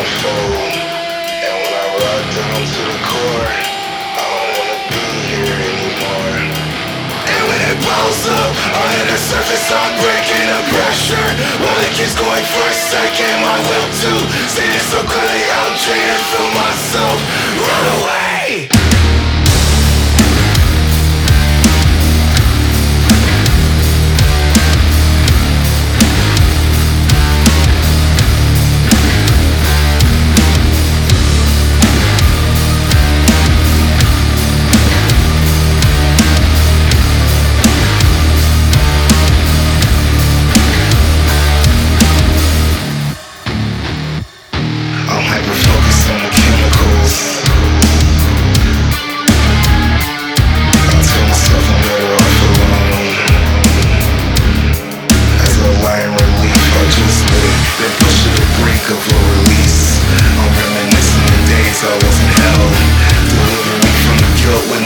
unfold. And when I rock down to the core, I don't wanna be here anymore. And when it blows up, under the surface I'm breaking the pressure. While it keeps going for a second, my will to see it so clearly, I'll drain and feel myself run away. I'm hyper-focused on the chemicals. I tell myself I'm better off alone. As a line relief, I just let it, then push to the brink of a release. I'm reminiscing the days I was in hell. Deliver me from the guilt when